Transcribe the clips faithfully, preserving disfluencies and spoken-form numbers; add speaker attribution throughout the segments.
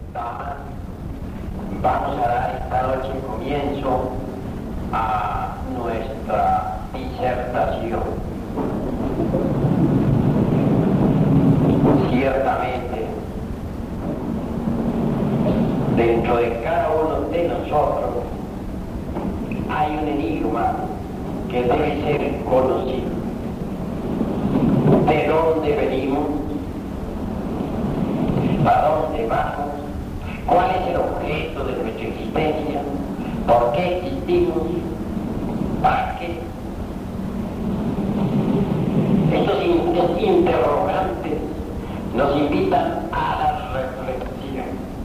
Speaker 1: damas, vamos a dar esta noche comienzo a nuestra disertación. Ciertamente, dentro de cada uno de nosotros hay un enigma que debe ser conocido. ¿De dónde venimos? ¿Para dónde vamos? ¿Cuál es el objeto de nuestra existencia? ¿Por qué existimos? ¿Para qué? Estos interrogantes nos invitan a la reflexión.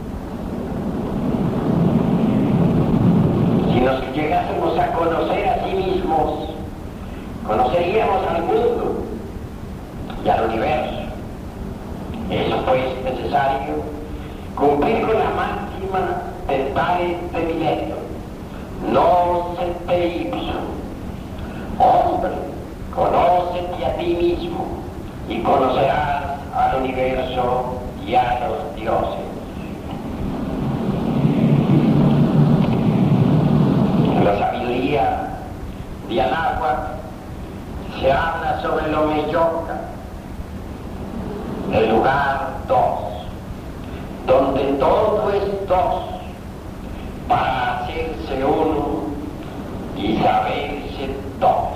Speaker 1: Si nos llegásemos a conocer a sí mismos, conoceríamos al mundo y al universo. Es pues necesario cumplir con la máxima de Tales de Mileto: non se te ipso. Hombre, conócete a ti mismo y conocerás al universo y a los dioses. En la sabiduría de Anáhuac se habla sobre el Omeyoca, el lugar dos, donde todo es dos, para hacerse uno y saberse dos.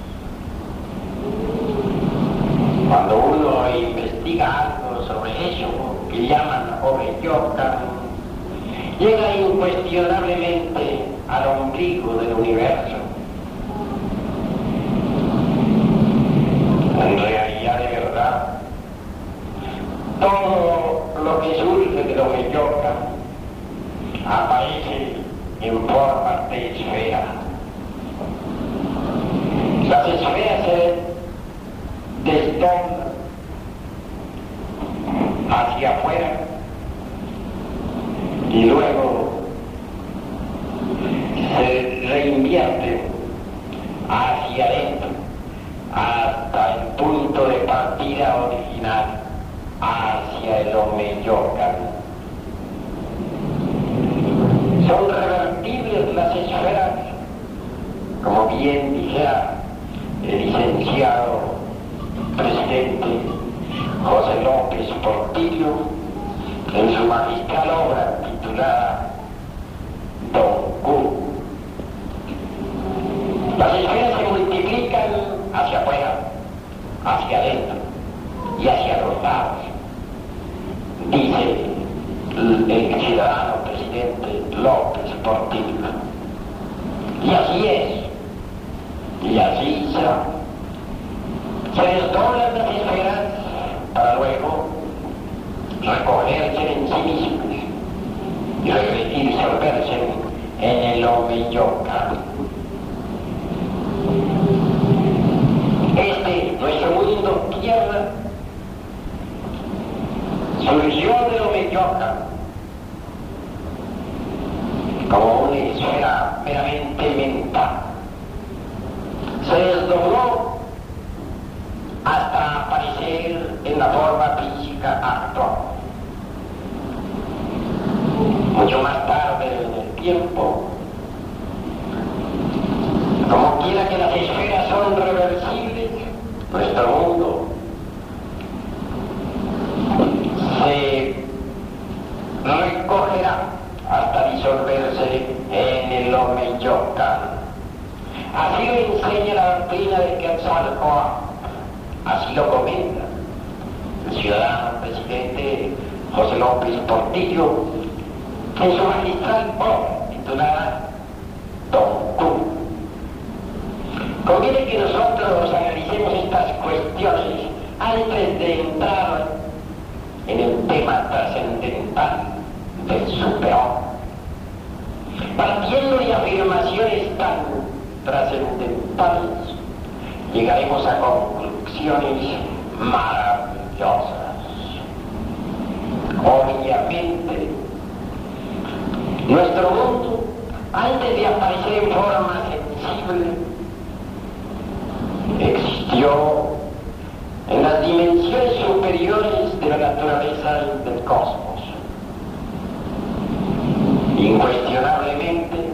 Speaker 1: Cuando uno investiga algo sobre eso, que llaman Omeyoca, llega incuestionablemente al ombligo del universo. En realidad, de verdad, todo lo que surge de Omeyoca aparece en forma de esfera. Las esferas se desdoblan hacia afuera y luego se reinvierten hacia adentro hasta el punto de partida original, hacia el Omeyoca. Son revertibles las esferas, como bien dijera el licenciado presidente José López Portillo en su magistral obra titulada Don Q. Las esferas se multiplican hacia afuera, hacia adentro y hacia los lados, dice el, el ciudadano presidente López Portillo. Y así es, y así será. Se desdoblan las esferas para luego recogerse en sí mismos y disolverse en el Omeyoca. Este, nuestro mundo tierra, surgió del Omeyoca como una esfera meramente mental. Se desdobló hasta aparecer en la forma física actual. Mucho más tarde en el tiempo, como quiera que las esferas son reversibles, nuestro mundo se recogerá hasta disolverse en el Omeyoca. Así lo enseña la doctrina de Quetzalcóatl, así lo comenta el ciudadano presidente José López Portillo en su magistral obra titulada Don Q. Conviene que nosotros analicemos estas cuestiones antes de entrar en el tema trascendental del superhombre. Partiendo de afirmaciones tan trascendentales, llegaremos a conclusiones maravillosas. Obviamente, nuestro mundo, antes de aparecer en forma sensible, existió en las dimensiones superiores de la naturaleza del cosmos. Incuestionablemente,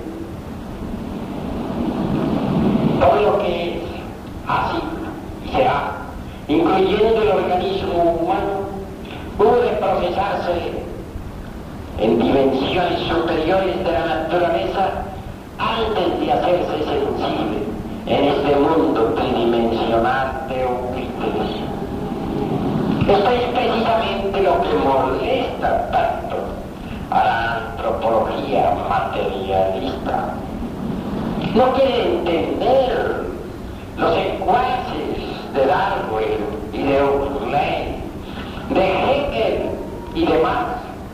Speaker 1: todo lo que es así y será, incluyendo el organismo humano, puede procesarse en dimensiones superiores de la naturaleza antes de hacerse sensible en este mundo tridimensional de Euclides. Esto es precisamente lo que molesta tanto a la antropología materialista. No quiere entender los secuaces de Darwin y de Huxley, de Hegel y demás,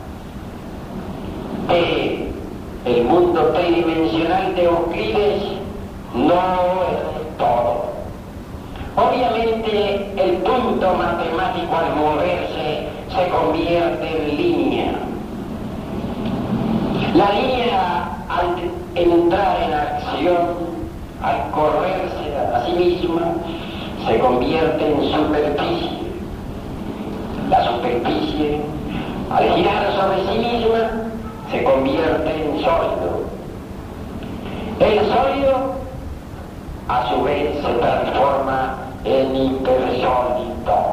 Speaker 1: que el mundo tridimensional de Euclides no es todo. Obviamente el punto matemático al moverse se convierte en línea. La línea al entrar en acción, al correrse a sí misma, se convierte en superficie. La superficie, al girar sobre sí misma, se convierte en sólido. El sólido, a su vez, se transforma en hipersólido.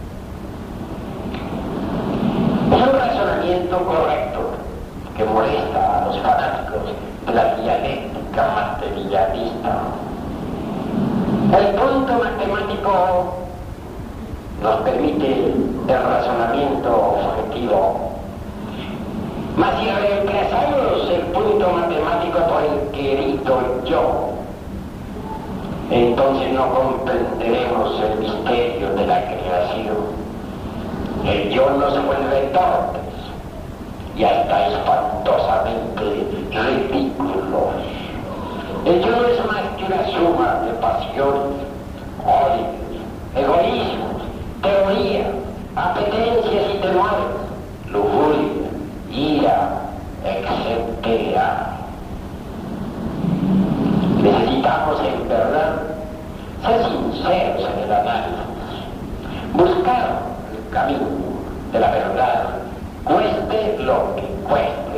Speaker 1: Es un razonamiento correcto que molesta a los fanáticos de la dialéctica materialista. El punto matemático nos permite el razonamiento objetivo. Mas si reemplazamos el punto matemático por el querido yo, entonces no comprenderemos el misterio de la creación. El yo nos vuelve torpes y hasta espantosamente ridículos. El yo no es más que una suma de pasiones, odios, egoísmos, teoría, apetencias y temores, lujuria, ira, etcétera. Necesitamos en verdad ser sinceros en el análisis, buscar el camino de la verdad, cueste lo que cueste.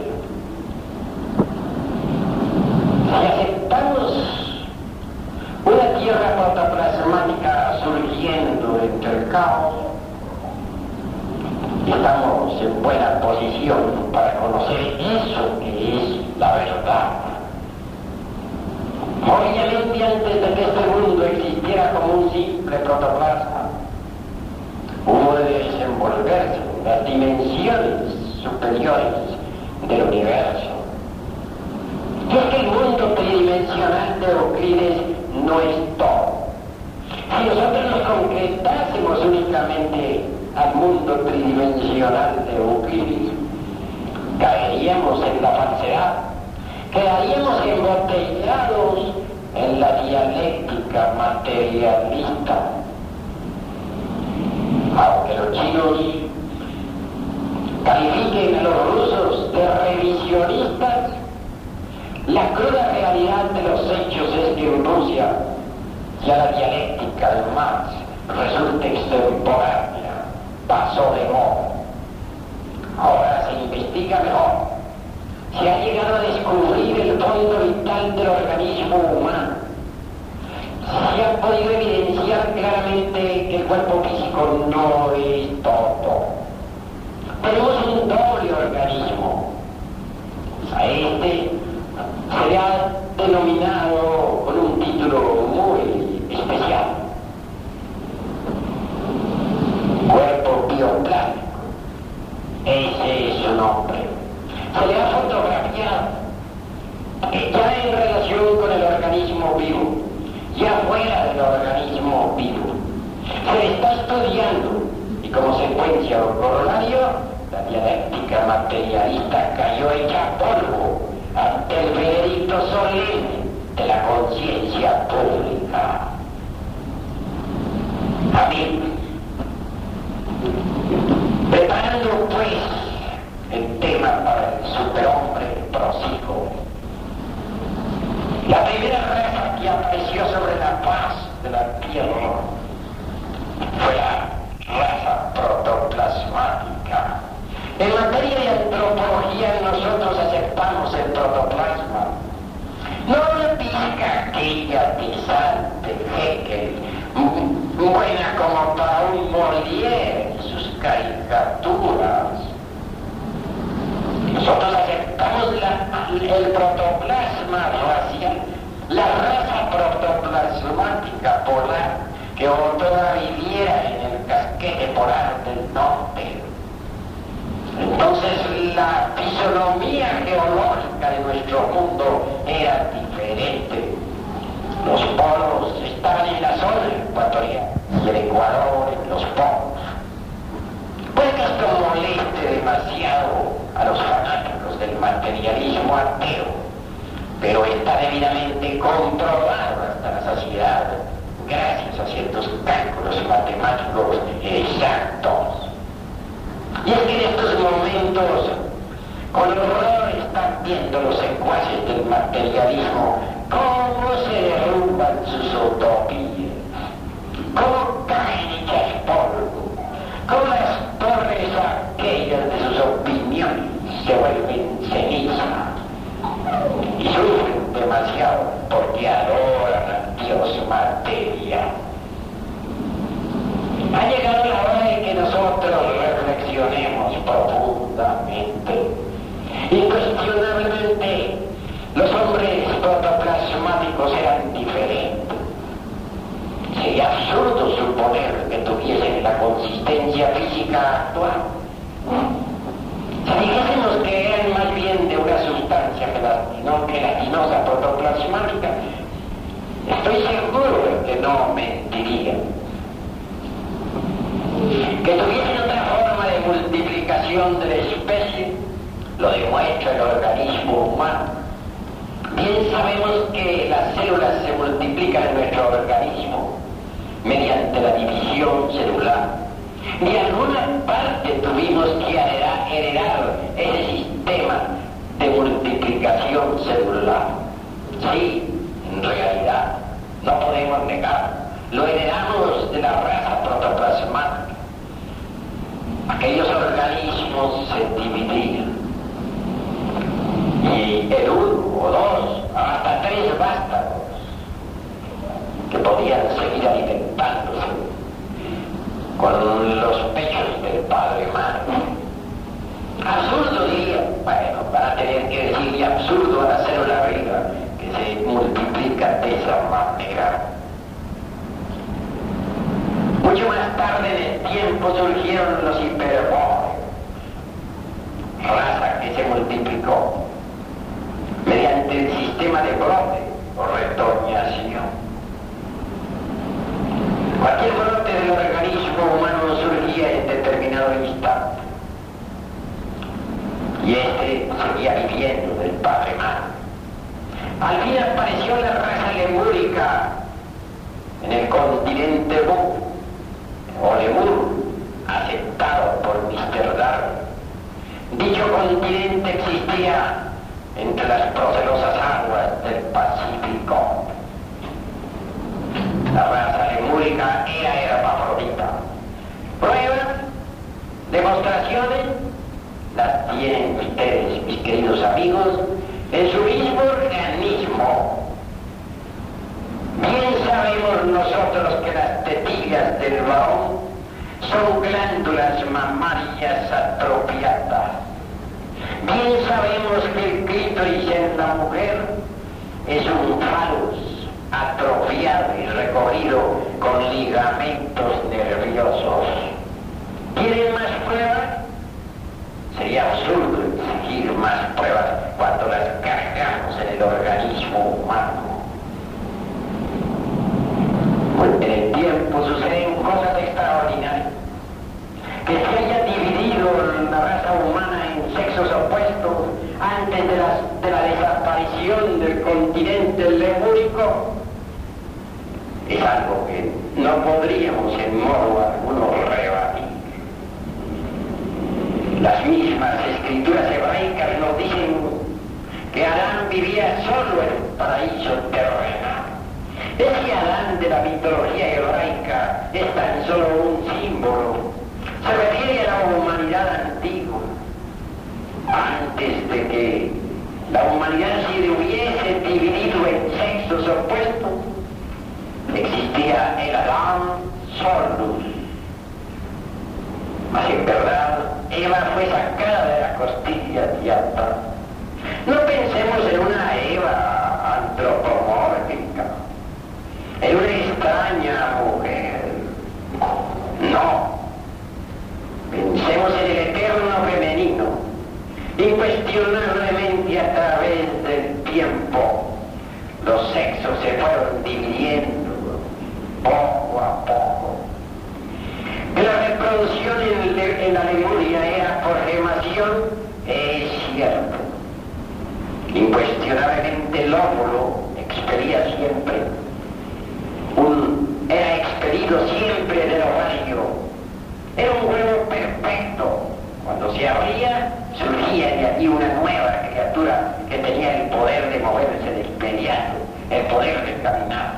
Speaker 1: Si aceptamos una tierra protoplasmática surgiendo entre el caos, estamos en buena posición para conocer eso que es la verdad. Obviamente, antes de que este mundo existiera como un simple protoplasma, hubo de desenvolverse en las dimensiones superiores del universo. Y es que el mundo tridimensional de Euclides no es todo. Si nosotros nos concretásemos únicamente al mundo tridimensional de Euclides, caeríamos en la falsedad, quedaríamos embotellados en la dialéctica materialista. Aunque los chinos califiquen a los rusos de revisionistas, la cruda realidad de los hechos es que en Rusia ya la dialéctica de Marx resulta extemporánea, pasó de moda. Ahora se investiga mejor. Se ha llegado a descubrir el fondo vital del organismo humano. Se ha podido evidenciar claramente que el cuerpo físico no es todo. Tenemos un doble organismo. A este se le ha denominado con un título muy especial: cuerpo bioplástico. Ese es su nombre. Se le ha fotografiado ya en relación con el organismo vivo, ya fuera del organismo vivo. Se le está estudiando y como secuencia o corolario, la dialéctica materialista cayó hecha polvo ante el veredicto solemne de la conciencia pública. Amigos, preparando pues el tema para el superhombre prosigo, la primera raza que apareció sobre la faz de la tierra fue la raza protoplasmática. En materia de antropología nosotros aceptamos el protoplasma. No le pica aquella pisante Haeckel, buena como para un Molière y sus caricaturas. Nosotros aceptamos la, el protoplasma racial, la raza protoplasmática polar que otrora viviera en el casquete polar del norte. Entonces la fisonomía geológica de nuestro mundo era diferente. Los polos estaban en la zona ecuatorial y el Ecuador en los polos. Puede que esto moleste demasiado a los fanáticos del materialismo ateo, pero está debidamente comprobado hasta la saciedad gracias a ciertos cálculos matemáticos exactos. Y es que en estos momentos, con horror están viendo los secuaces del materialismo cómo se derrumban sus utopías, cómo caen hechas polvo, cómo las torres aquellas de sus opiniones se vuelven ceniza y sufren demasiado porque adoran al Dios materia. Ha llegado la hora de que nosotros reflexionemos profundamente. Incuestionablemente, los hombres protoplasmáticos eran diferentes. Sería absurdo suponer que tuviesen la consistencia física actual. Si dijésemos que eran más bien de una sustancia gelatinosa protoplasmática, estoy seguro de que no mentirían. Que tuviesen otra forma de multiplicación de la especie, lo demuestra el organismo humano. Bien sabemos que las células se multiplican en nuestro organismo mediante la división celular. De alguna parte tuvimos que heredar, heredar ese sistema de multiplicación celular. Sí, en realidad, no podemos negar. Lo heredamos de la raza protoplasmática. Aquellos organismos se dividían. Y el uno o dos, hasta tres vástagos, que podían seguir alimentándose con los pechos del padre madre. Absurdo diría, bueno, van a tener que decirle absurdo a la célula viva que se multiplica de esa manera. Mucho más tarde en el tiempo surgieron los hiperbóreos, raza que se multiplicó mediante el sistema de brote o retoñación. Cualquier brote del organismo humano surgía en determinado instante y este seguía viviendo del padre madre. Al fin apareció la raza lemúrica en el continente Bu, o Lemur, aceptado por mister Darwin. Dicho continente existía entre las procelosas aguas del Pacífico. La raza lemúrica era hermafrodita. Pruebas, demostraciones, las tienen ustedes, mis queridos amigos, en su mismo organismo. Bien sabemos nosotros que las tetillas del varón son glándulas mamarias atrofiadas. Bien sabemos que el clítoris en la mujer es un falus atrofiado y recorrido con ligamentos nerviosos. ¿Quieren más pruebas? Sería absurdo exigir más pruebas cuando las cargamos en el organismo humano. En el tiempo suceden cosas extraordinarias. Que se haya dividido la raza humana en sexos opuestos antes de la, de la desaparición del continente lemúrico es algo que no podríamos en modo alguno rebatir. Las mismas escrituras hebraicas nos dicen que Adán vivía solo en el paraíso terrenal. Ese Adán de la mitología hebraica es tan solo un símbolo. Se refiere a la humanidad antigua, antes de que la humanidad se hubiese dividido en sexos opuestos, existía el Adán Solus. Mas en verdad, Eva fue sacada de la costilla de Adán. No pensemos en una Eva antropomórfica, en una extraña mujer. No. Pensemos en el eterno femenino, incuestionablemente a través del tiempo. Los sexos se fueron dividiendo poco a poco. La reproducción en, en la Lemuria era por gemación, es cierto. Incuestionablemente el óvulo expelía siempre, un, era expelido siempre del ovario. Era un huevo perfecto. Cuando se abría, surgía de allí una nueva criatura que tenía el poder de moverse de inmediato, el poder de caminar.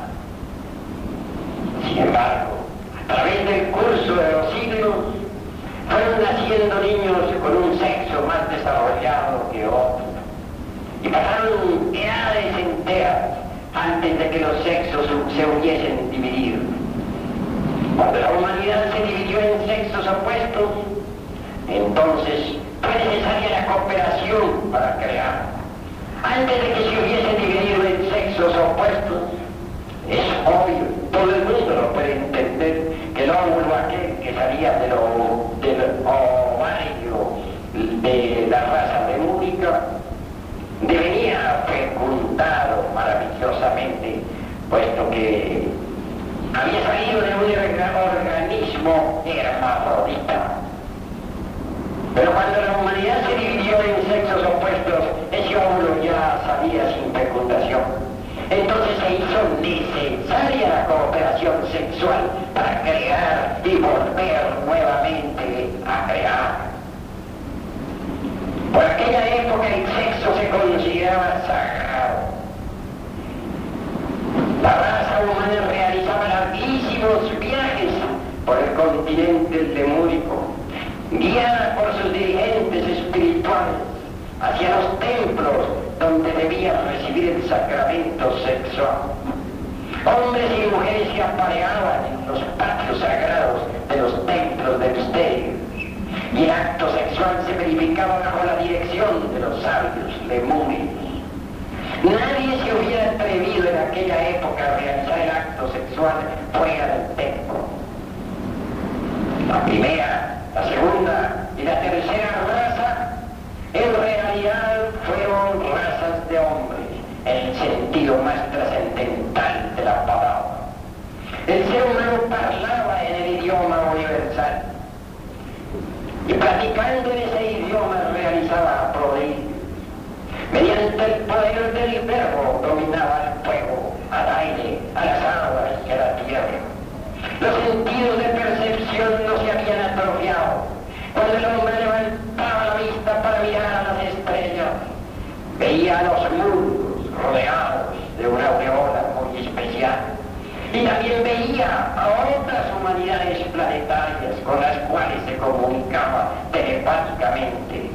Speaker 1: Sin embargo, a través del curso de los siglos, fueron naciendo niños con un sexo más desarrollado que otro. Y pasaron edades enteras antes de que los sexos se hubiesen dividido. Cuando la humanidad se dividió en sexos opuestos, entonces fue necesaria la cooperación para crear. Antes de que se hubiese dividido en sexos opuestos, es obvio, todo el mundo lo puede entender, que el óvulo aquel que salía de lo, del ovario de la raza lemúrica devenía fecundado maravillosamente, puesto que había salido de un organismo hermafrodita. Pero cuando la humanidad se dividió en sexos opuestos, ese óvulo ya salía sin fecundación. Entonces se hizo necesaria la cooperación sexual para crear y volver nuevamente a crear. Por aquella época el sexo se consideraba sagrado. La raza humana realizaba larguísimos viajes por el continente lemúrico, guiada por sus dirigentes espirituales hacia los templos donde debían recibir el sacramento sexual. Hombres y mujeres se apareaban en los patios sagrados de los templos de misterios, y el acto sexual se verificaba bajo la dirección de los sabios lemurios. Nadie se hubiera atrevido en aquella época a realizar el acto sexual fuera del templo. La primera, la segunda y la tercera raza en realidad fueron razas de hombres en el sentido más trascendental de la palabra. El ser humano parlaba en el idioma universal y platicando en ese idioma realizaba prodigios. Mediante el poder del verbo dominaba el fuego, al aire, a las aguas y a la tierra. Los sentidos de percepción no se habían atrofiado. Cuando el hombre levantaba la vista para mirar a las estrellas, veía a los mundos rodeados de una aureola muy especial. Y también veía a otras humanidades planetarias con las cuales se comunicaba telepáticamente.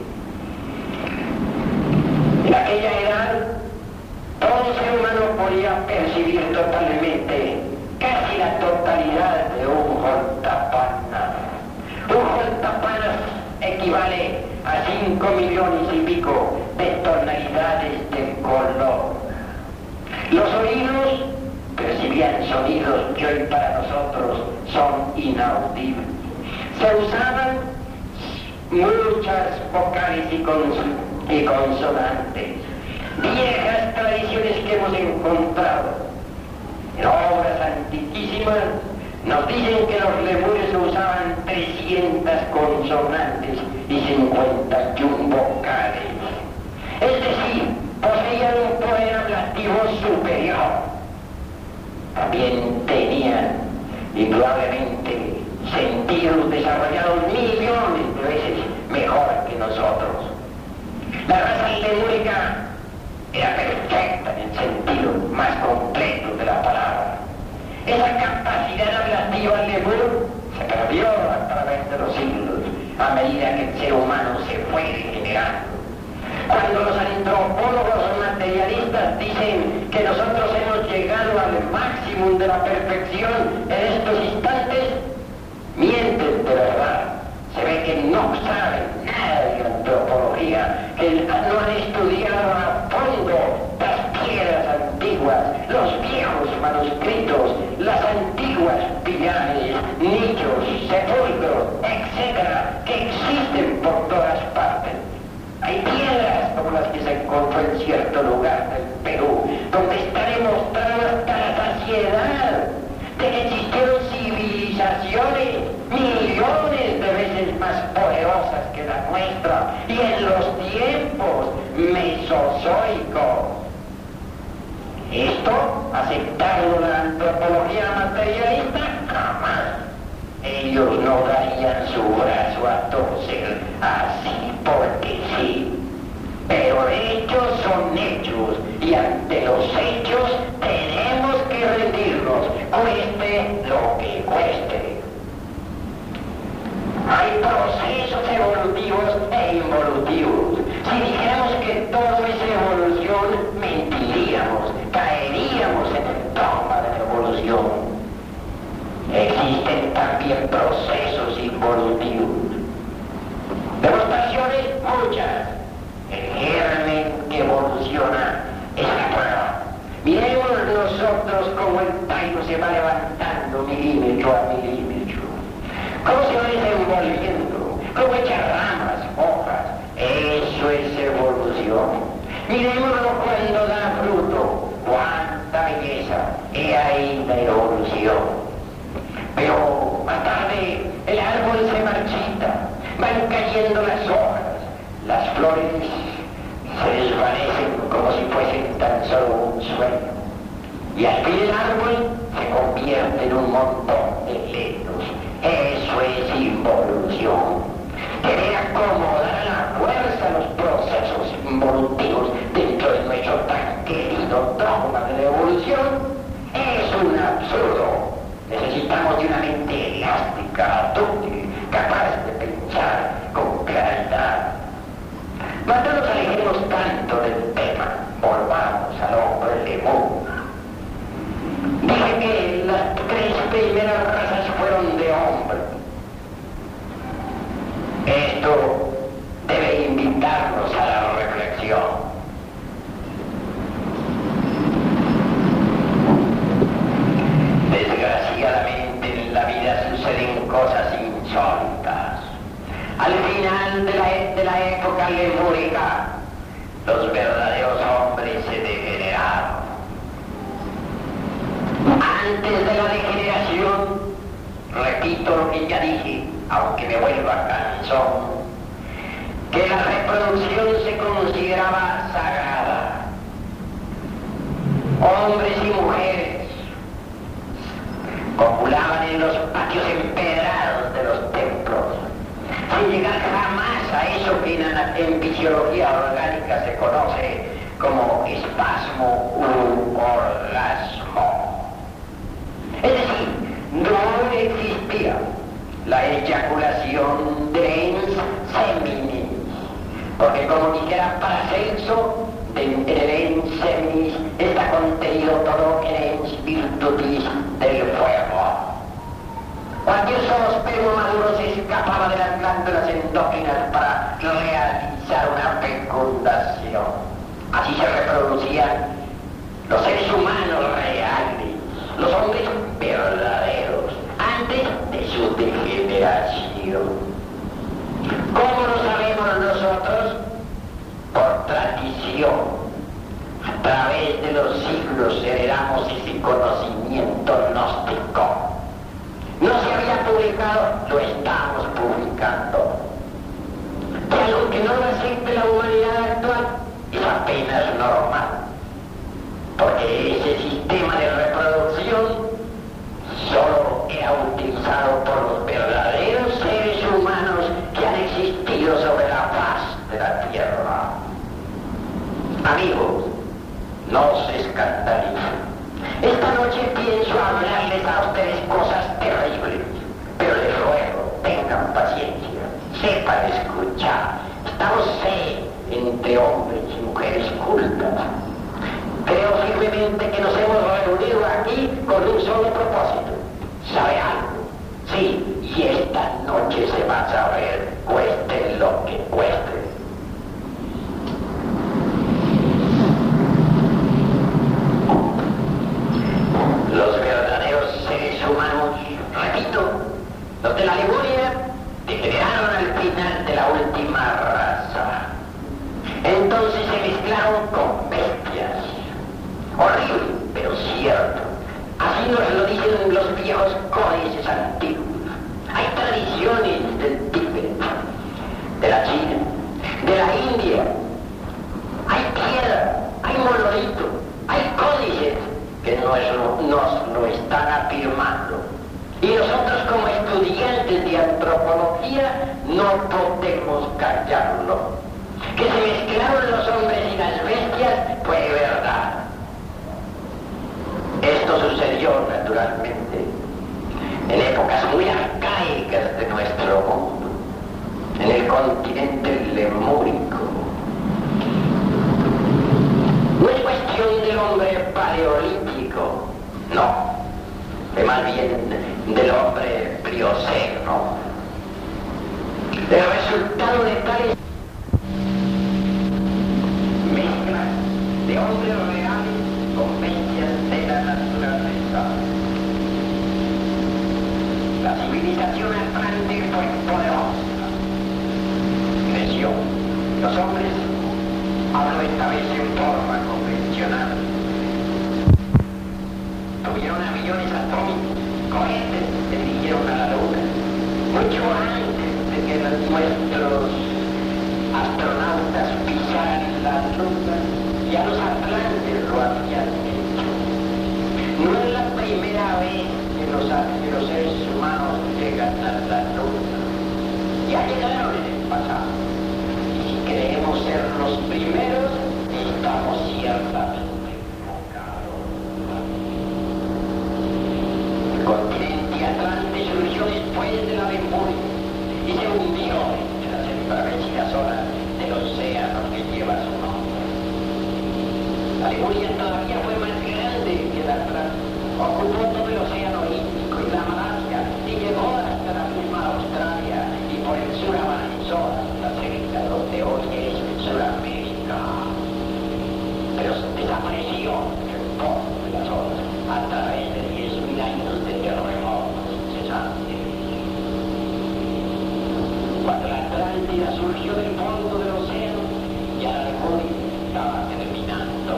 Speaker 1: En aquella edad, todo ser humano podía percibir totalmente, casi la totalidad de un Holtapana. Un Holtapana equivale a cinco millones y pico de tonalidades del color. Los oídos percibían sonidos que hoy para nosotros son inaudibles. Se usaban muchas vocales y consonantes. y consonantes, viejas tradiciones que hemos encontrado en obras antiquísimas. Nos dicen que los lemures usaban trescientas consonantes y cincuenta y una vocales, es decir, poseían un poder ablativo superior. También tenían indudablemente sentidos desarrollados millones de veces mejor que nosotros. La raza lemúrica era perfecta en el sentido más completo de la palabra. Esa capacidad ablativa lemur se perdió a través de los siglos a medida que el ser humano se fue degenerando. Cuando los antropólogos materialistas dicen que nosotros hemos llegado al máximo de la perfección en estos instantes, mienten de verdad. Se ve que no saben nada de antropología, que no han estudiado a fondo las piedras antiguas, los viejos manuscritos, las antiguas pirámides, nichos, sepulcros, etcétera, que existen por todas partes. Hay piedras como las que se encontró en cierto lugar del Perú, donde está demostrado hasta la saciedad de que existieron civilizaciones millones de veces más poderosas que la nuestra, y en los tiempos mesozoicos. ¿Esto aceptarlo la antropología materialista? Jamás. Ellos no darían su brazo a torcer así porque sí. Pero hechos son hechos, y ante los hechos tenemos que rendirnos, cueste lo que cueste. Hay procesos evolutivos e involutivos. Si dijéramos que todo es evolución, mentiríamos, caeríamos en el dogma de la evolución. Existen también procesos involutivos. Demostraciones muchas. El germen que evoluciona es la prueba. Miremos nosotros cómo el tallo se va levantando milímetro a milímetro. Cómo se va desenvolviendo, cómo echa ramas, hojas. Eso es evolución. Miremoslo cuando da fruto. ¡Cuánta belleza! He ahí la evolución. Pero más tarde el árbol se marchita, van cayendo las hojas, las flores se desvanecen como si fuesen tan solo un sueño. Y al fin el árbol se convierte en un montón de lenos. Eso es involución. Querer acomodar a la fuerza los procesos involutivos dentro de nuestro tan querido dogma de la evolución es un absurdo. Necesitamos de una mente elástica, dúctil, capaz de pensar con claridad. Mas no nos alejemos tanto del tema, volvamos al hombre lemur. Dije que las tres primeras razas fueron de hombre. Esto debe invitarnos a la reflexión. Desgraciadamente en la vida suceden cosas insólitas. Al final de la, de la época lemúrica, los verdaderos hombres se degeneraron. Antes de la degeneración, repito lo que ya dije, aunque me vuelva cansón, que la reproducción se consideraba sagrada. Hombres y mujeres copulaban en los patios empedrados de los templos, sin llegar jamás a eso que en, en fisiología orgánica se conoce como espasmo u orgasmo. Es decir, no existía la eyaculación de ens seminis, porque como dijera Paracelso, en el ens seminis está contenido todo el ens virtutis del fuego. Cualquier zoospermo maduro se escapaba de las glándulas endócrinas para realizar una fecundación. Así se reproducían los seres humanos reales, los hombres verdaderos, antes de su degeneración. ¿Cómo lo sabemos nosotros? Por tradición. A través de los siglos heredamos ese conocimiento gnóstico. No se había publicado, lo estamos publicando. Y algo que no lo acepte la humanidad actual es apenas normal. Porque ese sistema de reproducción solo era utilizado por los verdaderos seres humanos que han existido sobre la faz de la Tierra. Amigos, no se escandalicen. Esta noche pienso hablarles a ustedes cosas terribles, pero les ruego, tengan paciencia, sepan escuchar. Estamos en entre hombres y mujeres cultas. Creo firmemente que nos hemos reunido aquí con un solo propósito. ¿Sabe algo? Sí, y esta noche se va a saber, cueste lo que cueste. Los verdaderos seres humanos, repito, los de la Lemuria, degeneraron al final de la última raza. Entonces se mezclaron con bestias. Horrible, pero cierto. Así nos lo dicen los viejos códices antiguos. Hay tradiciones del Tíbet, de la China, de la India. Hay piedra, hay monolito, hay códices que nos, nos lo están afirmando. Y nosotros como estudiantes de antropología no podemos callarlo. Que se mezclaron los hombres y las bestias fue verdad. Esto sucedió naturalmente en épocas muy arcaicas de nuestro mundo, en el continente lemúrico. No es cuestión del hombre paleolítico, no, es más bien del hombre plioceno. El resultado de tales mezclas de hombres reales con bestias de la naturaleza. La civilización atlante fue poderosa. Creció. Los hombres, hablo esta vez en forma convencional, tuvieron aviones atómicos, cohetes que dirigieron a la luna, mucho antes de que nuestros astronautas pisaran la luna. Ya los atlantes lo habían hecho. No es la primera vez que los, que los seres humanos llegan a la luna. Ya llegaron en el pasado. Y si creemos ser los primeros, estamos ciertamente equivocados. El continente atlante surgió después de la Lemuria y se hundió en las embravecidas olas del océano que lleva su nombre. La Lemuria todavía fue más grande que la Atlántida, ocupó todo el océano Índico y la Malasia y llegó hasta la misma Australia y por el sur avanzó hasta cerca donde hoy es Sudamérica. Pero desapareció el fondo de las olas a través de diez mil años de terremotos incesantes. Cuando la Atlántida surgió del fondo del océano, ya la Lemuria estaba terminando.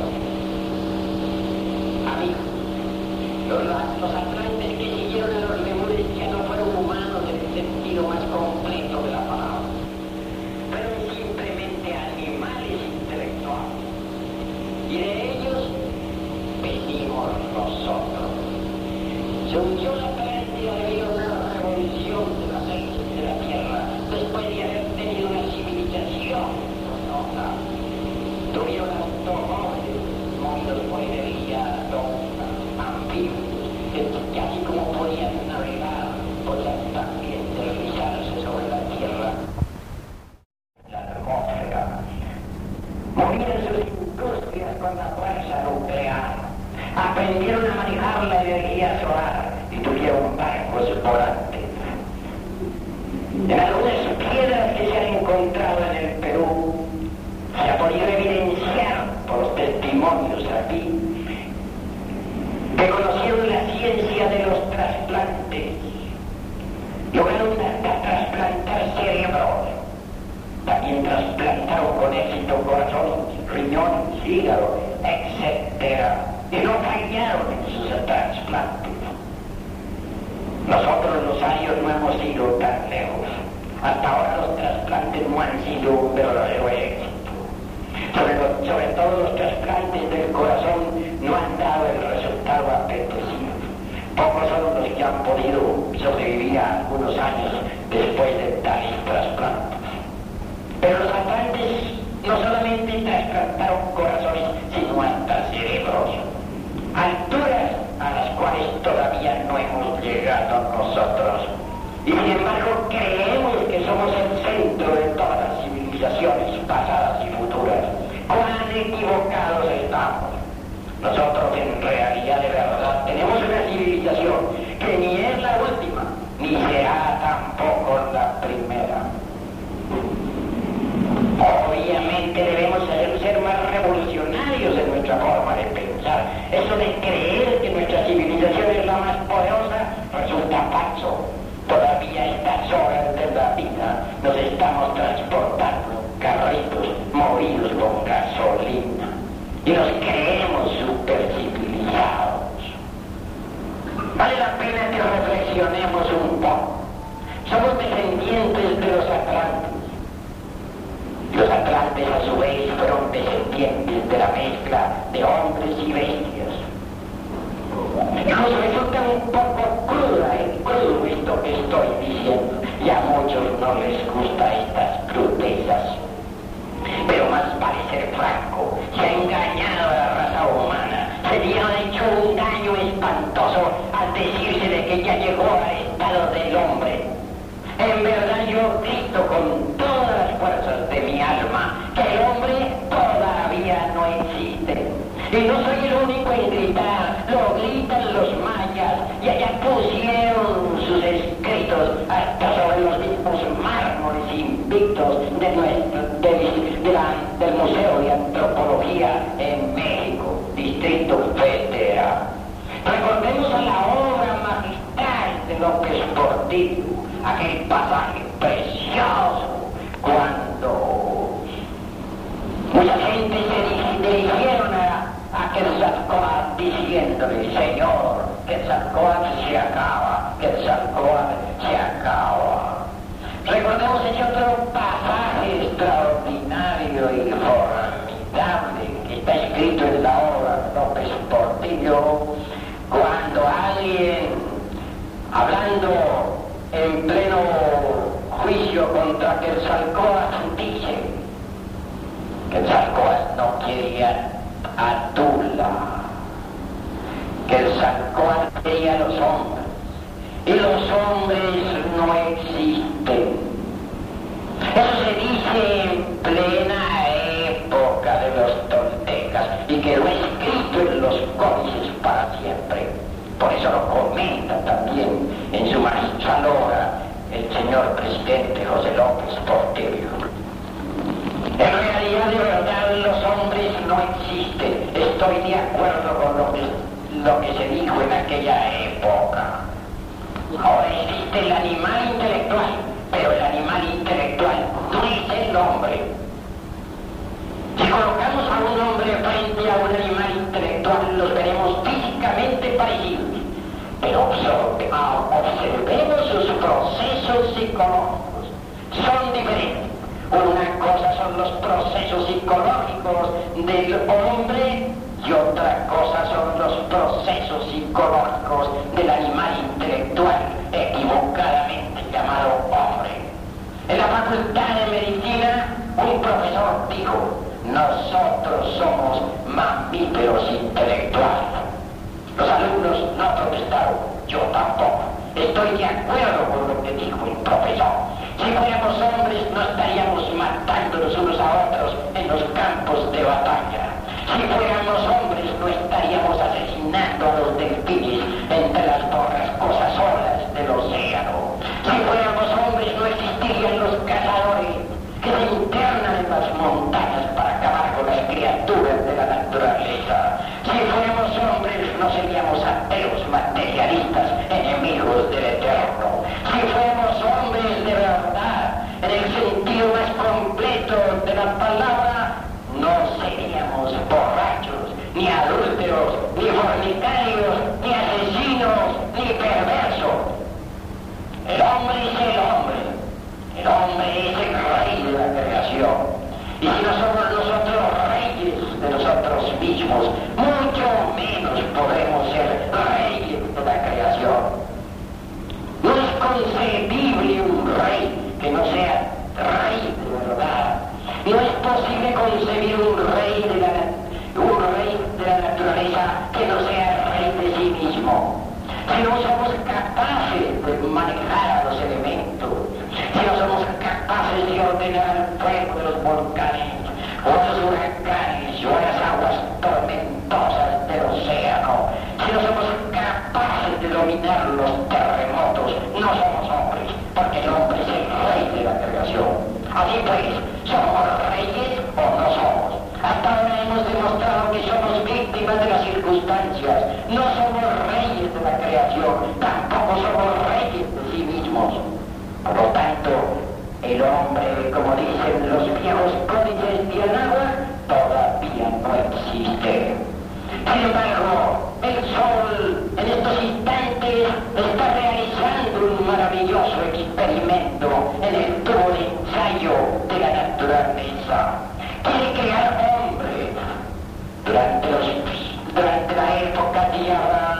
Speaker 1: Amigos, los, los atlantes que siguieron a los lemures ya no fueron humanos en el sentido más completo de la palabra. Fueron simplemente animales intelectuales. Y de ellos venimos nosotros. Se hundió la Atlántida debido a una revolución de las aguas de la Tierra después de haber tenido una civilización nota. Tuvieron automóviles movidos por energía atómica, anfibios, que así como podían navegar, podían también deslizarse sobre la Tierra, la atmósfera. Movían sus industrias con la fuerza nuclear, aprendieron a manejar la energía solar y tuvieron barcos volantes. En algunas piedras que se han encontrado en el Perú, se ha podido evidenciar por los testimonios aquí que conocieron la ciencia de los trasplantes. Lograron hasta trasplantar cerebros. También trasplantaron con éxito corazón, riñón, hígado, etcétera. Y no fallaron en sus trasplantes. Nosotros los arios no hemos ido tan lejos. Hasta ahora los trasplantes no han sido un verdadero éxito. Sobre, lo, sobre todo los trasplantes del corazón no han dado el resultado apetecido. Pocos son los que han podido sobrevivir a algunos años después de tales trasplantes. Pero los atlantes no solamente trasplantaron corazones, sino hasta cerebros. Alturas a las cuales todavía no hemos llegado nosotros. Y sin embargo creemos que somos el centro de todas las civilizaciones pasadas y futuras. ¡Cuán equivocados estamos! Nosotros en realidad de verdad tenemos una civilización que ni es la última, ni será tampoco la primera. Obviamente debemos ser, ser más revolucionarios en nuestra forma de pensar. Eso de creer que nuestra civilización es la más poderosa resulta falso. Todavía a estas horas de la vida nos estamos transportando en carritos movidos con gasolina y nos creemos supercivilizados. Vale la pena que reflexionemos un poco. Somos descendientes de los atlantes. Los atlantes a su vez fueron descendientes de la mezcla de hombres y bestias. Nos resulta un poco cruda, ¿eh? crudo esto que estoy diciendo, y a muchos no les gustan estas crudezas. Pero más vale ser franco, se ha engañado a la raza humana, se le ha hecho un daño espantoso al decirse de que ya llegó al estado del hombre. En verdad yo grito con todas las fuerzas de mi alma que el hombre todavía no existe. Y no soy el único en gritar, lo gritan los mayas, y allá pusieron sus escritos hasta sobre los mismos mármoles invictos de nuestro, de, de la, del Museo de Antropología en México, Distrito Federal. Recordemos a la obra magistral de López Portillo, aquel pasaje precioso cuando mucha gente se dirigieron a, a Quetzalcóatl diciéndole: Señor, Quetzalcóatl se acaba, Quetzalcóatl se acaba. Recordemos ese otro pasaje extraordinario y formidable que está escrito en la obra de López Portillo, cuando alguien, hablando en pleno juicio contra Quetzalcóatl, dice: Quetzalcóatl no quería a Tula, Quetzalcóatl quería a los hombres, y los hombres no existen. Eso se dice en plena época de los toltecas y quedó escrito en los códices para siempre. Por eso lo comenta también en su magistral obra el señor presidente José López Portillo. En realidad, de verdad, los hombres no existen. Estoy de acuerdo con lo que, lo que se dijo en aquella época. Ahora existe el animal intelectual, pero el animal intelectual no es el hombre. Si colocamos a un hombre frente a un animal intelectual, los veremos físicamente parecidos. Pero observemos sus procesos psicológicos. Son diferentes. Una cosa son los procesos psicológicos del hombre y otra cosa son los procesos psicológicos del animal intelectual, equivocadamente llamado hombre. En la Facultad de Medicina, un profesor dijo: nosotros somos mamíferos intelectuales. Los alumnos no protestaron, yo tampoco. Estoy de acuerdo con lo que dijo el profesor. Si fuéramos hombres, no estaríamos matándonos unos a otros en los campos de batalla. Si fuéramos hombres, no estaríamos asesinando a los delfines entre las borrascosas olas del océano. Si fuéramos hombres, no existirían los cazadores que se internan en las montañas para acabar con las criaturas de la naturaleza. Si fuéramos hombres, no seríamos ateos materialistas, enemigos del eterno. Si fuéramos hombres de verdad, en el sentido más completo de la palabra, no seríamos borrachos, ni adúlteros, ni fornicarios, ni asesinos, ni perversos. El hombre es el hombre. El hombre es el rey de la creación. Y si no somos nosotros reyes de nosotros mismos, mucho menos podremos ser reyes de la creación. No es concebible un rey que no sea rey de verdad. No es posible concebir un rey de la, un rey de la naturaleza que no sea rey de sí mismo. Si no somos capaces de manejar a los elementos, si no somos capaces capaces de ordenar el fuego de los volcanes, o los huracanes, o las aguas tormentosas del océano, si no somos capaces de dominar los terremotos, no somos hombres, porque el hombre es el rey de la creación. Así pues, ¿somos reyes o no somos? Hasta ahora hemos demostrado que somos víctimas de las circunstancias. No somos reyes de la creación, tampoco somos reyes de sí mismos. Por lo tanto, el hombre, como dicen los viejos códices de Anáhuac, todavía no existe. Sin embargo, el Sol en estos instantes está realizando un maravilloso experimento en el tubo de ensayo de la naturaleza. Quiere crear hombres. Durante, los, durante la época de Abraham,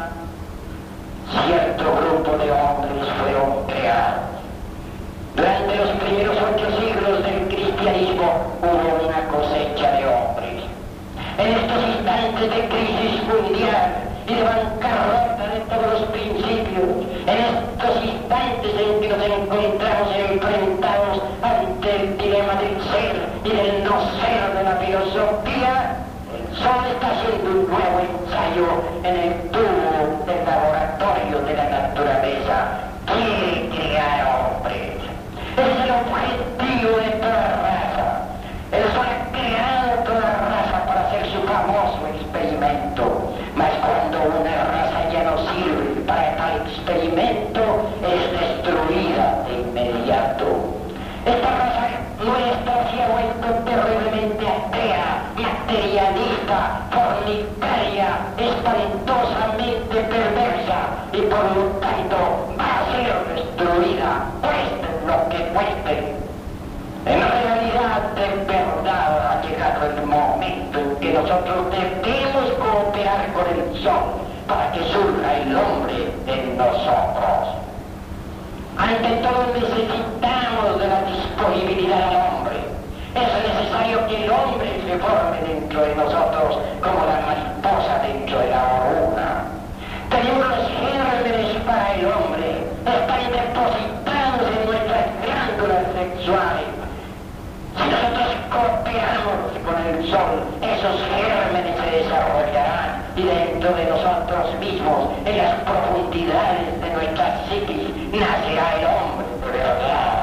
Speaker 1: cierto grupo de hombres fueron creados. Durante los primeros ocho siglos del cristianismo hubo una cosecha de hombres. En estos instantes de crisis mundial y de bancarrota de todos los principios, en estos instantes en que nos encontramos enfrentados ante el dilema del ser y del no ser de la filosofía, el Sol está haciendo un nuevo ensayo en el tubo del laboratorio de la naturaleza. Quiere crear hombres. Es el objetivo de toda raza. El Sol ha creado toda raza para hacer su famoso experimento. Mas cuando una raza ya no sirve para tal experimento, es destruida de inmediato. Esta raza nuestra se ha vuelto terriblemente atea, materialista, fornicaria, espantosamente perversa, y por lo tanto va a ser destruida, cueste lo que cueste. En realidad, de verdad, ha llegado el momento en que nosotros debemos cooperar con el Sol para que surja el hombre en nosotros. Ante todo necesitamos de la disponibilidad del hombre. Es necesario que el hombre se forme dentro de nosotros como la mariposa dentro de la oruga. Tenemos los gérmenes para el hombre, están depositados en nuestras glándulas sexuales. Si nosotros cooperamos con el Sol, esos gérmenes se desarrollarán y dentro de nosotros mismos, en las profundidades de nuestra psiquis, nacerá el hombre de verdad.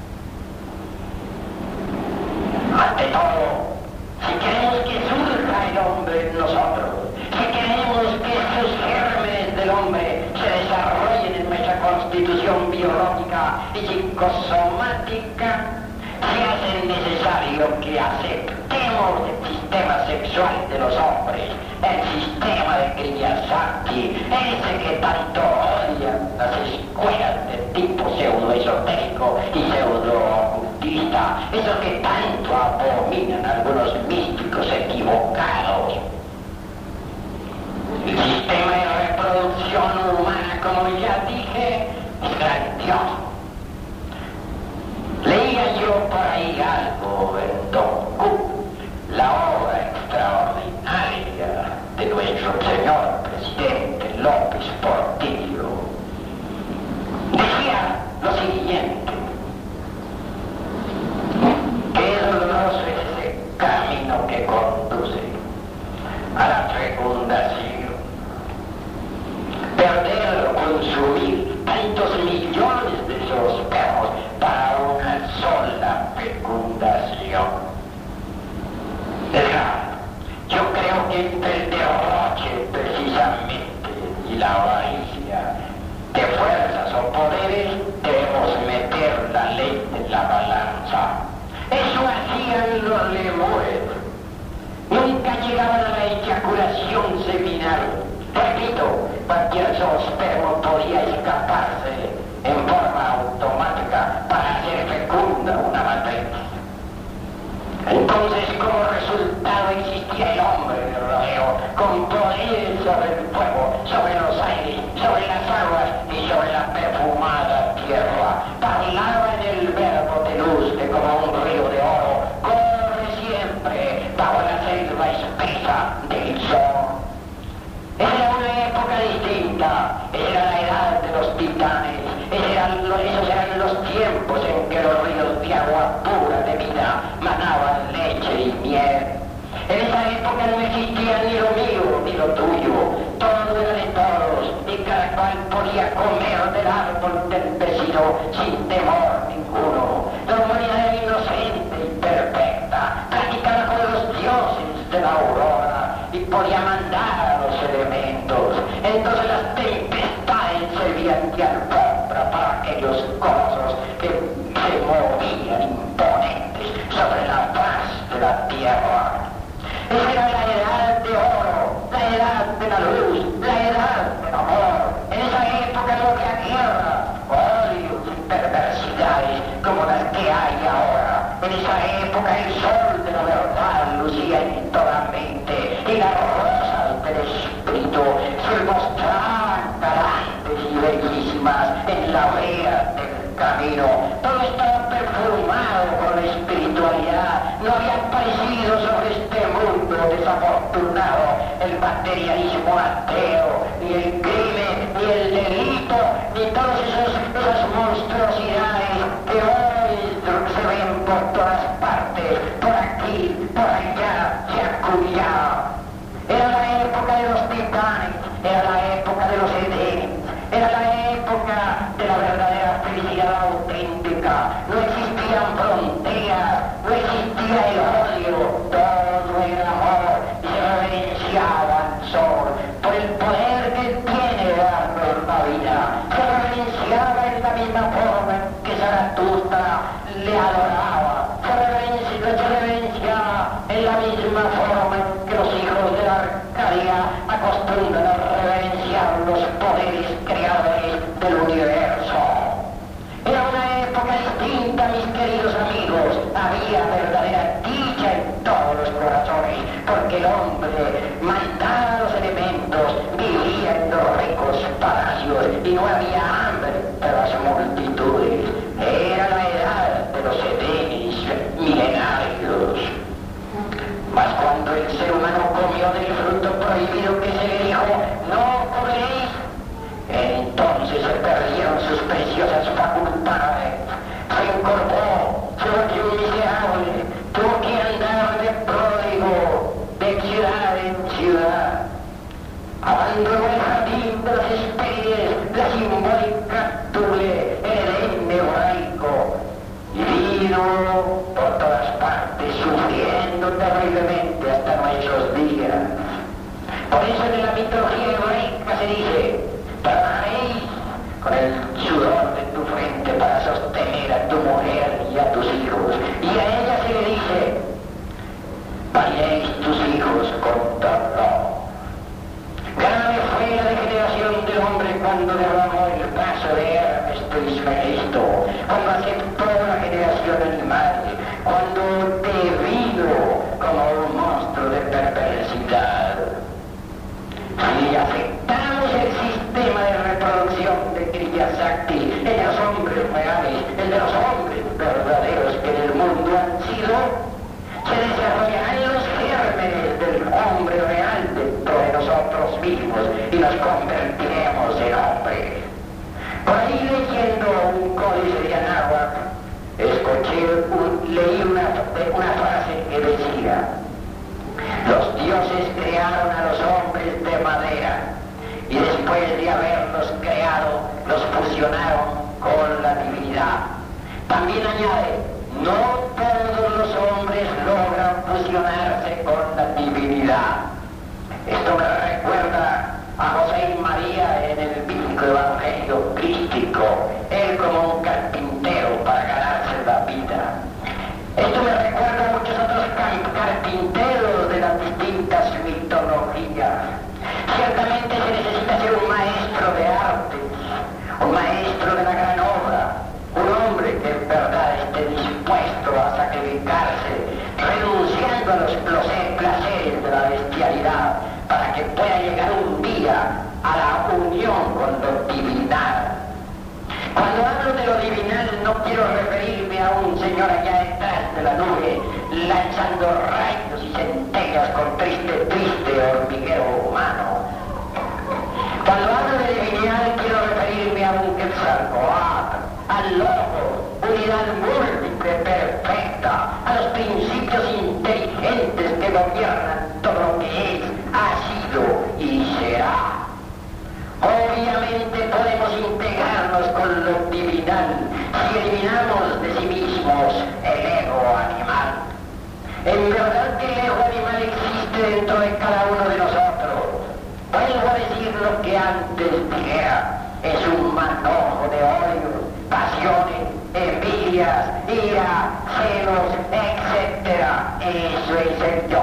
Speaker 1: Ante todo, si queremos que surja el hombre en nosotros, si queremos que esos gérmenes del hombre se desarrollen en nuestra constitución biológica y psicosomática, se hace necesario que aceptemos el sistema sexual de los hombres, el sistema de Kriyasati, ese que tanto odian las escuelas de tipo pseudo-esotérico y pseudo-ocultista, esos que tanto abominan algunos místicos equivocados. El sistema de reproducción humana, como ya dije, es grandioso. Leía yo por ahí algo en Don Q, la obra extraordinaria de nuestro señor presidente López Portillo. Decía lo siguiente, que es doloroso ese camino que conduce a la fecundación. Perder o consumir tantos millones de esos perros para una sola fecundación. Es grave. Yo creo que entre el derroche precisamente y la avaricia de fuerzas o poderes debemos meter la ley en la balanza. Eso hacían los lemures. Nunca llegaban a la eyaculación seminal. Repito, cualquier zoospermo podía escaparse en forma automática para hacer fecunda una matriz. Entonces, como resultado, existía el hombre de rodeo, con poderes sobre el fuego, sobre los aires, sobre las aguas y sobre la perfumada tierra. Parlaba en el verbo de luz que como un río de oro corre siempre bajo la selva espesa del sol. Era una época distinta, era la edad de los titanes, eran, esos eran los tiempos en que los ríos de agua época no existía ni lo mío ni lo tuyo, todo era de todos y cada cual podía comer del árbol del vecino sin temor ninguno. La humanidad era inocente y perfecta, practicaba con los dioses de la aurora y podía mandar a los elementos. Entonces las tempestades servían de alfombra para aquellos colosos que se movían imponentes sobre la faz de la tierra. Esa era la edad de oro, la edad de la luz, la edad del amor. En esa época no había guerra, odios y perversidades como las que hay ahora. En esa época el sol de la verdad lucía en toda mente y las rosas del espíritu se mostraban galantes y bellísimas en la orilla del camino. Todo estaba perfumado con la espiritualidad. No había aparecido sobre este mundo desafortunado el materialismo ateo, ni el crimen, ni el delito, ni todas esas, esas monstruosidades que hoy se ven por todas partes, por aquí, por allá, y acullá. Era la época de los titanes, era la época de los edenes, era la época de la verdadera felicidad auténtica. No existían fronteras, no existía el odio, todo era amor y se reverenciaba al sol por el poder que tiene de darnos la vida. Se reverenciaba en la misma forma en que Zaratustra le adoraba, se reverenciaba, se reverenciaba en la misma forma en que los hijos de la Arcadia acostumbran a reverenciar los poderes creadores del universo. Era una época distinta, mis queridos amigos. Había verdadera dicha en todos los corazones, porque el hombre mandaba a los elementos, vivía en los ricos palacios y no había hambre de las multitudes. Era la edad de los edenes milenarios. Mas cuando el ser humano comió del fruto prohibido que se le dijo, no comeréis, entonces se perdieron sus preciosas facultades, se incorporó, se volvió miserable, tuvo que andar de pródigo, de ciudad en ciudad. Abandonó el jardín de las especies, la simbólica tule, el Edén hebraico, y vino por todas partes sufriendo terriblemente hasta nuestros días. Por eso en la mitología hebraica se dice: trabajaréis con el sudor de tu frente para sostener a tu mujer y a tus hijos. Y a ella se le dice: pariréis tus hijos con dolor. Grave fue la degeneración del hombre cuando derramó el vaso de Hermes Trismegisto, cuando aceptó la generación animal, cuando te vino como un monstruo de perversidad. Si aceptamos el sistema de reproducción de Kriyasakti, el de los hombres reales, el de los hombres verdaderos que en el mundo han sido, se desarrollarán los gérmenes del hombre real dentro de nosotros mismos y nos convertiremos en hombres. Por ahí leyendo un códice de Anáhuac, escuché, un, leí una, una frase que decía: los dioses crearon a los hombres de madera y después de haberlos creado, los fusionaron con la divinidad. También añade: no todos los hombres logran fusionarse con la divinidad. Esto me recuerda a José y María en el bíblico evangelio crístico, él como un carpintero para ganarse la vida. Esto me recuerda a muchos otros carpinteros de las distintas mitologías. Ciertamente se necesita ser un maestro de artes, un maestro de la gran obra, un hombre que en verdad esté dispuesto a sacrificarse, renunciando a los placeres de la bestialidad, para que pueda llegar un día a la unión con lo divinal. Cuando hablo de lo divinal no quiero referirme a un señor allá detrás de la nube lanzando rayos y centellas con triste, triste hormiguero humano. Cuando hablo de divinidad quiero referirme a un Quetzalcóatl, al logo, unidad múltiple perfecta, a los principios inteligentes que gobiernan todo si eliminamos de sí mismos el ego animal. En verdad que el ego animal existe dentro de cada uno de nosotros. Vuelvo a decir lo que antes dijera. Es un manojo de odio, pasiones, envidias, ira, celos, etcétera. Eso es el yo.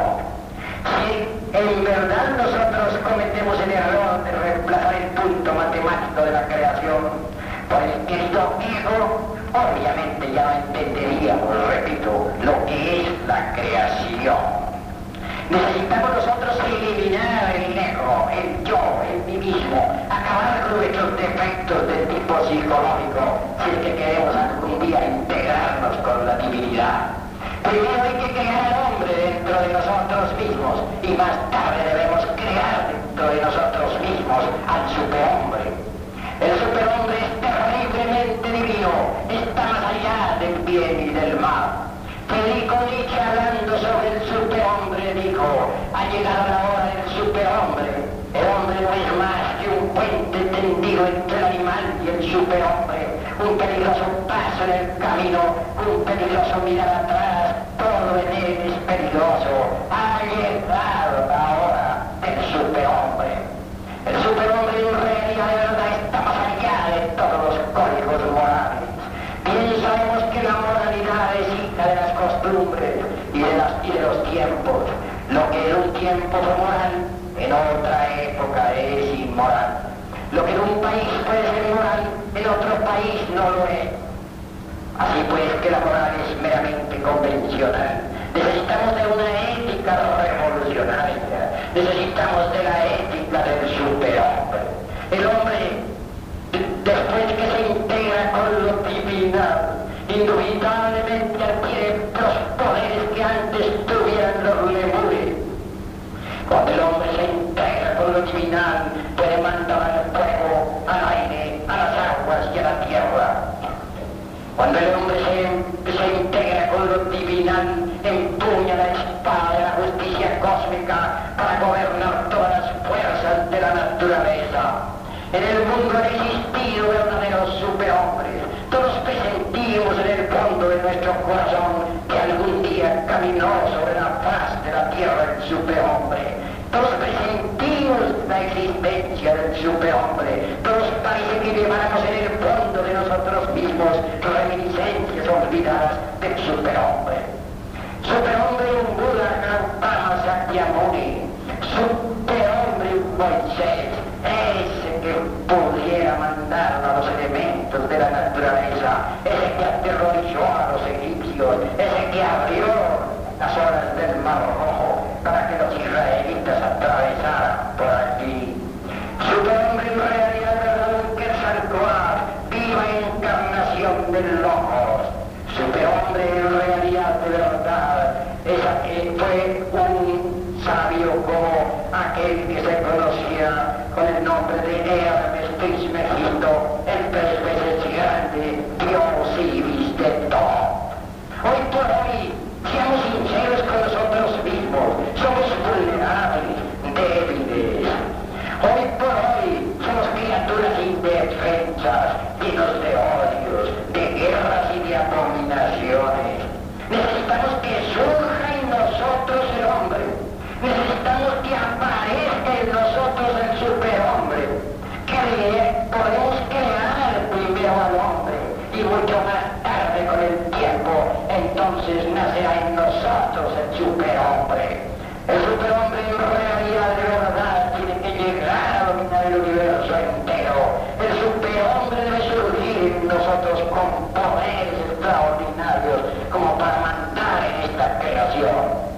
Speaker 1: Si en verdad nosotros cometemos el error de reemplazar el punto matemático de la creación por el querido ego, obviamente ya no entenderíamos, repito, lo que es la creación. Necesitamos nosotros eliminar el ego, el yo, el mí mismo, acabar con nuestros defectos de tipo psicológico, si es que queremos algún día integrarnos con la divinidad. Primero hay que crear al hombre dentro de nosotros mismos y más tarde debemos crear dentro de nosotros mismos al superhombre. El superhombre es terriblemente divino, está más allá del bien y del mal. Federico Nietzsche, hablando sobre el superhombre, dijo: ha llegado la hora del superhombre. El hombre no es más que un puente tendido entre el animal y el superhombre, un peligroso paso en el camino, un peligroso mirar atrás, todo en él es peligroso. Ha llegado la hora del superhombre. El superhombre en realidad de verdad está más allá de todos los códigos morales. Bien sabemos que la moralidad es hija de las costumbres y de, las, y de los tiempos. Lo que en un tiempo fue moral, en otra época es inmoral. Lo que en un país puede ser moral, en otro país no lo es. Así pues que la moral es meramente convencional. Necesitamos de una ética revolucionaria. Necesitamos de la ética del superhombre. El hombre, después que se integra con lo divinal, indubitablemente adquiere los poderes que antes tuvieran los lemures. Cuando el hombre se integra con lo divinal, puede mandar al fuego, al aire, a las aguas y a la tierra. Cuando el hombre se, se integra con lo divinal, empuña la espada de la justicia cósmica para gobernar todas las fuerzas de la naturaleza. En el mundo han existido verdaderos superhombres. Todos presentimos en el fondo de nuestro corazón que algún día caminó sobre la faz de la tierra el superhombre. Todos presentimos la existencia del superhombre. Todos parece que lleváramos en el fondo de nosotros mismos reminiscencias olvidadas del superhombre. Superhombre un Buda Gautama Sakyamuni. Superhombre un Moisés. Ese que pudiera mandar a los elementos de la naturaleza, ese que aterrorizó a los egipcios, ese que abrió las olas del Mar Rojo para que los israelitas atravesaran por allí. Superhombre en realidad verdad un Quetzalcóatl, viva encarnación del Logos. Superhombre en realidad de verdad, esa que fue un sabio como aquel que se conocía con el nombre de Hermes Trismegisto, el tres veces grande Dios Ibis de todo. Hoy por hoy, seamos sinceros con nosotros mismos, somos vulnerables, débiles. Hoy por hoy somos criaturas indefensas, llenos de odios, de guerras y de abominaciones. Necesitamos que surja en nosotros el hombre. Necesitamos que aparezca en nosotros el superhombre. Que podemos crear primero al hombre y mucho más tarde con el tiempo, entonces nacerá en nosotros el superhombre. El superhombre en realidad de verdad tiene que llegar a dominar el universo entero. El superhombre debe surgir en nosotros con poderes extraordinarios como para mandar en esta creación.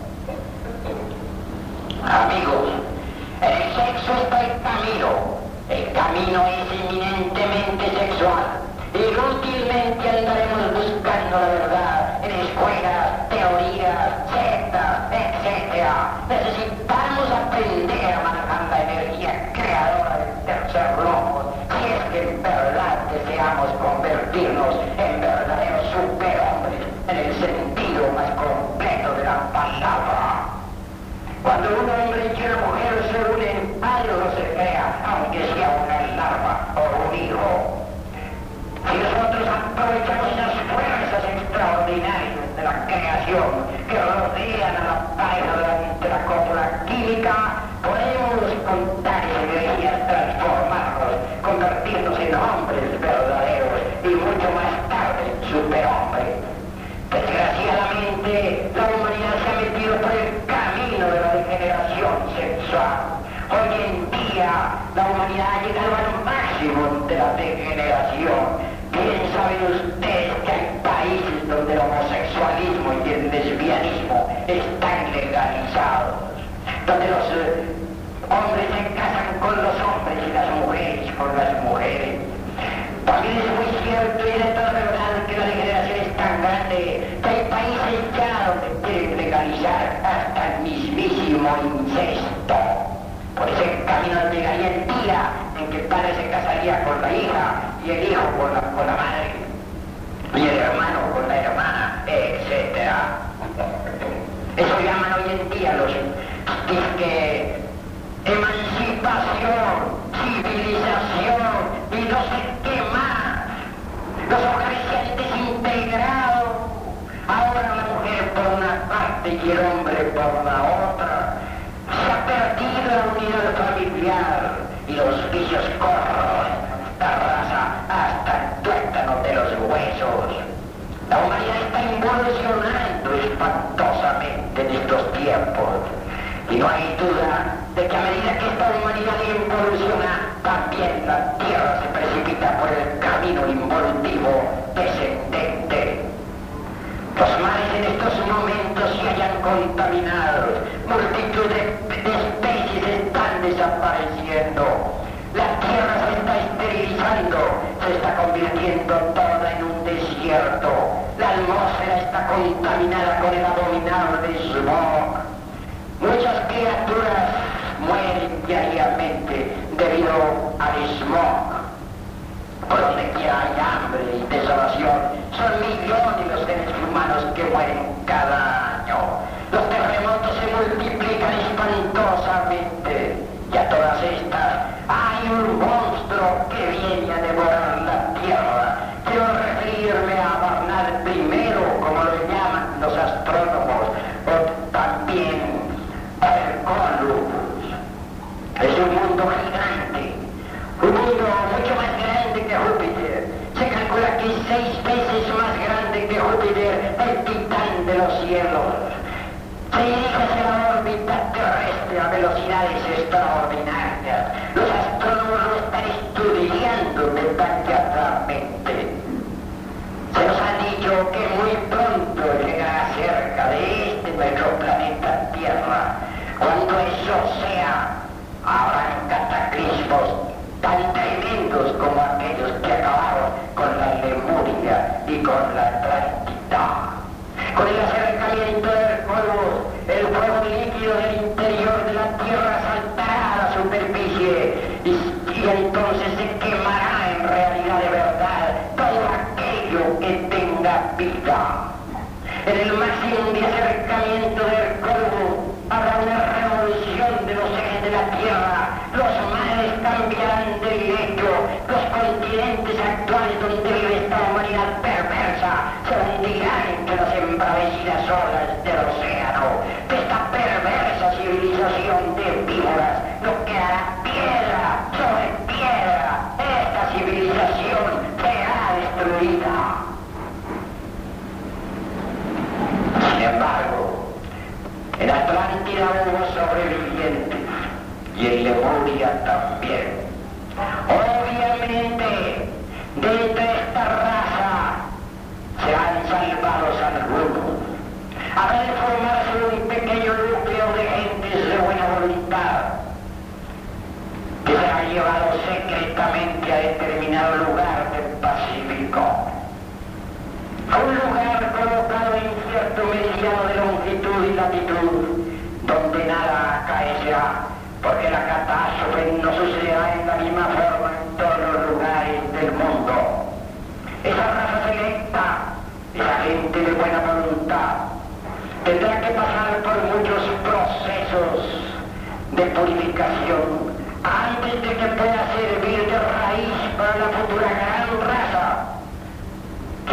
Speaker 1: Amigos, en el sexo está el camino. El camino es eminentemente sexual. Inútilmente andaremos buscando la verdad en escuelas, teorías, sectas, etcétera. Necesitamos aprender a manejar la energía creadora del tercer lomo, si es que en verdad deseamos convertirnos en verdaderos superhombres en el sentido más completo de la palabra. Cuando un hombre y una mujer se unen, algo se crea, aunque sea una larva o un hijo. Si nosotros aprovechamos esas fuerzas extraordinarias de la creación que rodean a la pareja de la cópula química, podemos con tales energías transformarnos, convertirnos en hombres verdaderos y mucho más tarde superhombres. Desgraciadamente, la humanidad se ha metido por el camino de la degeneración sexual. Hoy en día, la humanidad ha llegado al máximo de la degeneración. Bien saben ustedes que hay países donde el homosexualismo y el lesbianismo están legalizados, donde los eh, hombres se casan con los hombres y las mujeres con las mujeres. También es muy cierto y de toda verdad que la degeneración es tan grande que hay países ya donde quieren legalizar hasta el mismísimo incesto. Por ese camino llegaría el día en que el padre se casaría con la hija y el hijo con la, con la madre y el hermano con la hermana, etcétera. Eso llaman hoy en día los disque emancipación, civilización y no sé qué más. Los hogares se han desintegrado. Ahora la mujer por una parte y el hombre por la otra. Se ha perdido la unidad familiar y los vicios corroen esta raza hasta el tuétano de los huesos. La humanidad está involucionando espantosamente en estos tiempos. Y no hay duda de que a medida que esta humanidad involuciona, también la Tierra se precipita por el camino involutivo descendente. Los mares en estos momentos se hayan contaminado, multitud de, de especies están desapareciendo, la Tierra se está esterilizando, se está convirtiendo toda en un desierto, la atmósfera está contaminada con el abominable smog. Muchas criaturas mueren diariamente debido al smog. Por donde quiera hay hambre y desolación. Son millones los seres humanos que mueren cada año. Los terremotos se multiplican espantosamente. Y a todas estas hay un monstruo que viene a devorar la tierra. Quiero referirme a Barnard primero, como lo llaman los astrónomos, o también Hercólogos. Es un mundo gigante, un mundo mucho más grande que Júpiter. Se calcula que es seis veces más grande que Júpiter, el titán de los cielos. Se dirige hacia la órbita terrestre a velocidades extraordinarias. Los astrónomos lo están estudiando detalladamente. Se nos ha dicho que muy pronto llegará cerca de este nuestro planeta Tierra. Cuando eso sea, habrán cataclismos tan tremendos como aquellos que acabaron con la Lemuria y con la Atlántida. Con el acercamiento del polvo, el fuego líquido del interior de la Tierra saltará a la superficie y, y entonces se quemará en realidad de verdad todo aquello que tenga vida. En el máximo de acercamiento del polvo habrá una revolución de los ejes de la Tierra, los mares cambiarán de lecho, los continentes actuales donde vive esta humanidad perversa se hundirán entre las embravecidas olas del océano. De esta perversa civilización de víboras no quedará piedra sobre piedra. Esta civilización será destruida. Sin embargo, en Atlántida hubo sobrevivientes y en Lemuria también. Obviamente, de esta raza serán salvados algunos. Habrá de formarse un pequeño núcleo de gentes de buena voluntad que serán llevados secretamente a determinado lugar del Pacífico. Un lugar colocado en cierto meridiano de longitud y latitud, donde nada acaecerá, porque la catástrofe no sucederá en la misma forma en todos los lugares del mundo. Esa raza selecta, esa gente de buena voluntad, tendrá que pasar por muchos procesos de purificación antes de que pueda servir de raíz para la futura gran raza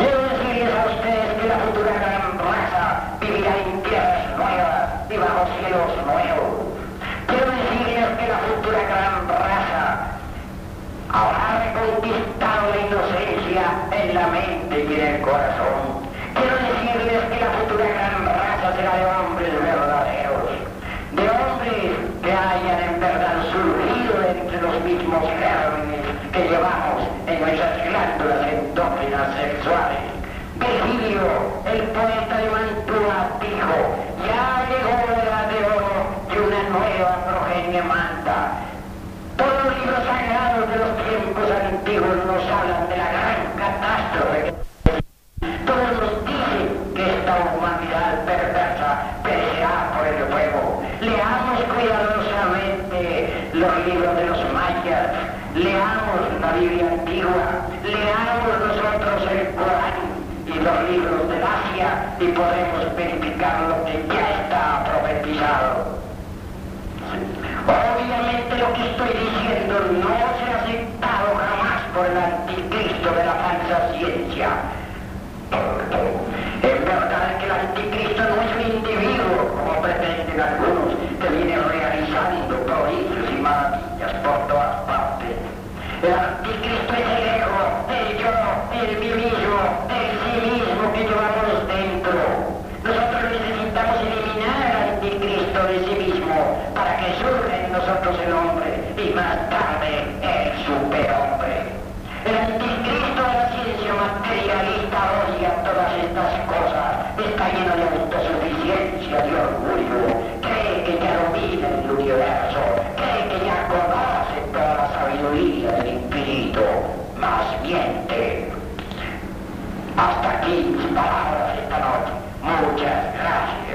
Speaker 1: y bajo cielos nuevos. Quiero decirles que la futura gran raza habrá reconquistado la inocencia en la mente y en el corazón. Quiero decirles que la futura gran raza será de hombres verdaderos, de hombres que hayan en verdad surgido entre los mismos gérmenes que llevamos en nuestras glándulas endócrinas sexuales. Virgilio, el poeta de Mantua, dijo: ya llegó la edad de oro y una nueva progenie manda. Todos los libros sagrados de los tiempos antiguos nos hablan de la gran catástrofe. Todos nos dicen que esta humanidad perversa perecerá por el fuego. Leamos cuidadosamente los libros de los mayas, leamos la Biblia antigua, leamos nosotros el Corán y los libros del Asia y podemos verificar lo que ya está profetizado. Obviamente lo que estoy diciendo no será aceptado jamás por el anticristo de la falsa ciencia. Es verdad que el anticristo no es un individuo, como pretenden algunos, que viene realizando prodigios y maravillas por todas partes. El anticristo es el ego, el yo, el mí mismo, el sí mismo que llevamos dentro. Nosotros necesitamos eliminar al anticristo de sí mismo para que surja en nosotros el hombre y más tarde el superhombre. El anticristo de la ciencia materialista odia todas estas cosas, está lleno de autosuficiencia, de orgullo, cree que ya domina el universo, cree que ya conoce toda la sabiduría del infinito, más miente. Hasta aquí mis palabras esta noche. Muchas gracias.